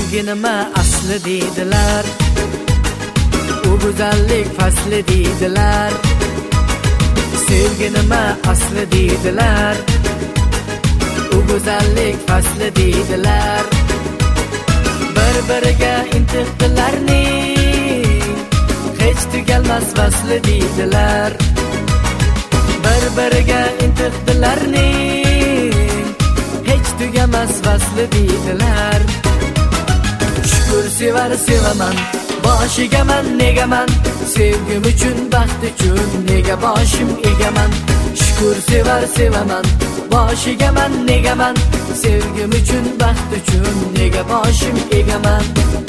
Sevgi nima asli deydilar, u go'zallik fasli deydilar. Sevgi nima asli deydilar, u go'zallik fasli deydilar. Bir-biriga intiqdilarning hech tugalmas vasli deydilar. Bir-biriga intiqdilarning hech tugamas vasli deydilar. Shukr sevar sevaman, boshigaman negaman, sevgim uchun baxt uchun nega boshim egaman. Shukr sevar sevaman, boshigaman negaman, sevgim uchun baxt uchun nega boshim egaman.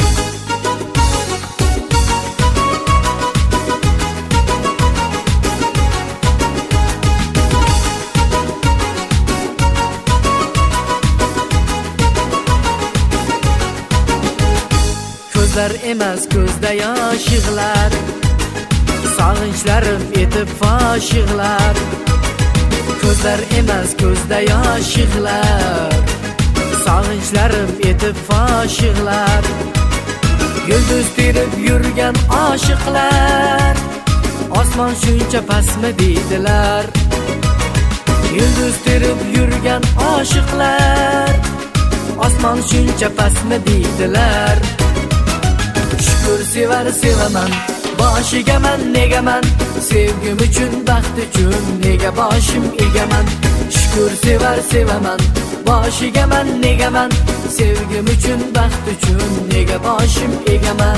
Ko'zlar emas ko'zda yosh yig'lar, sog'inchlarim etib fosh yig'lar. Ko'zlar emas ko'zda yosh yig'lar, sog'inchlarim etib fosh yig'lar. Yulduz terib yurgan oshiqlar, osmon shuncha pastmi deydilar. Yulduz terib yurgan oshiqlar, osmon shuncha pastmi deydilar. Shukr sevar sevaman, boshigaman negaman, sevgim uchun baxt uchun nega boshim egaman. Shukr sevar sevaman, boshigaman negaman, sevgim uchun baxt uchun nega boshim egaman.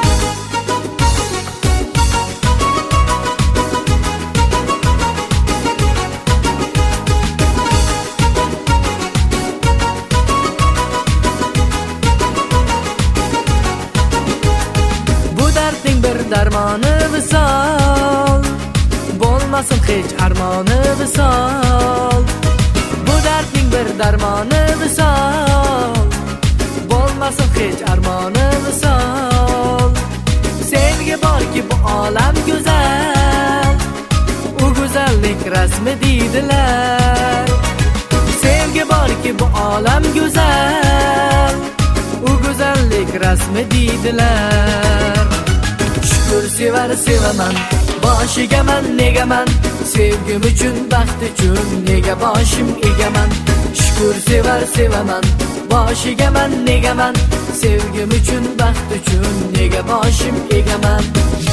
Darmoni visol, bo'lmasin hech armoni visol. Bu dardning bir darmoni visol, bo'lmasin hech armoni visol. Sevgi borki bu olam go'zal, u go'zallik rasmi deydilar. Sevgi borki bu olam go'zal, u go'zallik rasmi deydilar. Shukr sevar sevaman, boshigaman negaman, sevgim uchun baxt uchun nega boshim egaman. Shukr sevar sevaman, boshigaman negaman, sevgim uchun baxt uchun nega boshim egaman.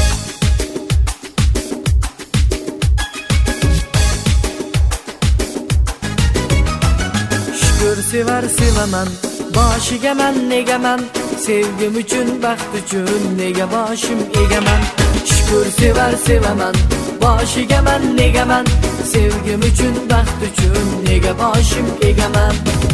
Shukr sevar sevaman, boshigaman negaman, sevgim uchun baxt uchun nega boshim egaman. Shukr sevar sevaman, boshigaman negaman, sevgim uchun baxt uchun nega boshim egaman.